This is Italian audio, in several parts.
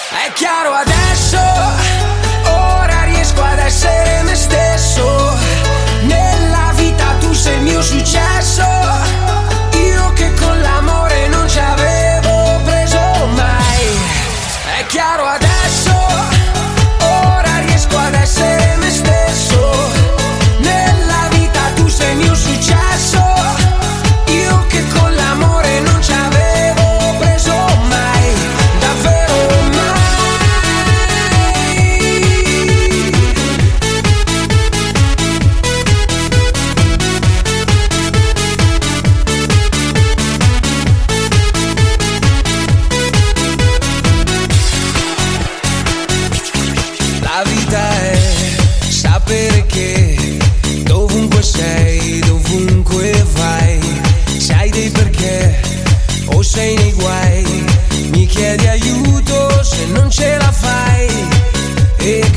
È chiaro adesso, ora riesco ad essere me stesso. Nella vita tu sei il mio successo, io che con l'amore non ci avevo preso mai. È chiaro adesso, ora riesco ad essere me stesso. Nella vita tu sei il mio successo, io che con l'amore non ci avevo preso mai, davvero mai. La vita è sapere che dovunque sei, dovunque vai, sai dei perché o sei nei guai, mi chiedi aiuto se non ce la fai. E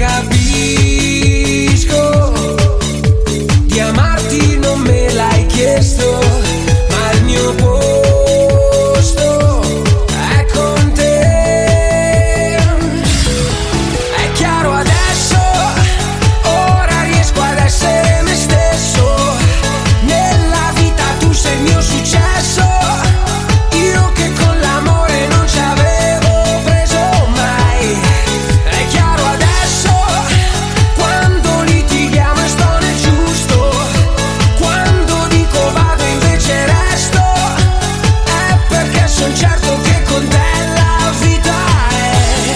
capisco di amarti non me l'hai chiesto, ma il mio posto è con te. È chiaro adesso, ora riesco ad essere me stesso. Nella vita tu sei il mio successo, io che con l'amore non ci avevo preso mai. È chiaro adesso, quando litighiamo e sto nel giusto, quando dico vado invece resto, è perché son certo che con te la vita è.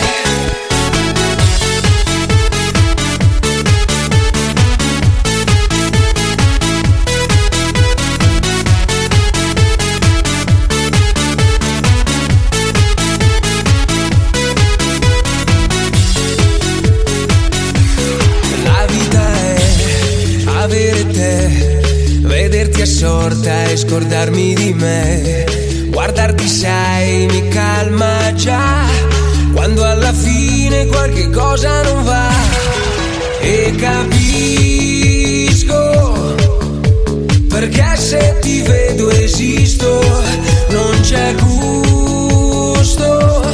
La vita è avere te, vederti assorta e scordarmi di me. Guardarti sai mi calma già, quando alla fine qualche cosa non va. E capisco perché se ti vedo esisto, non c'è gusto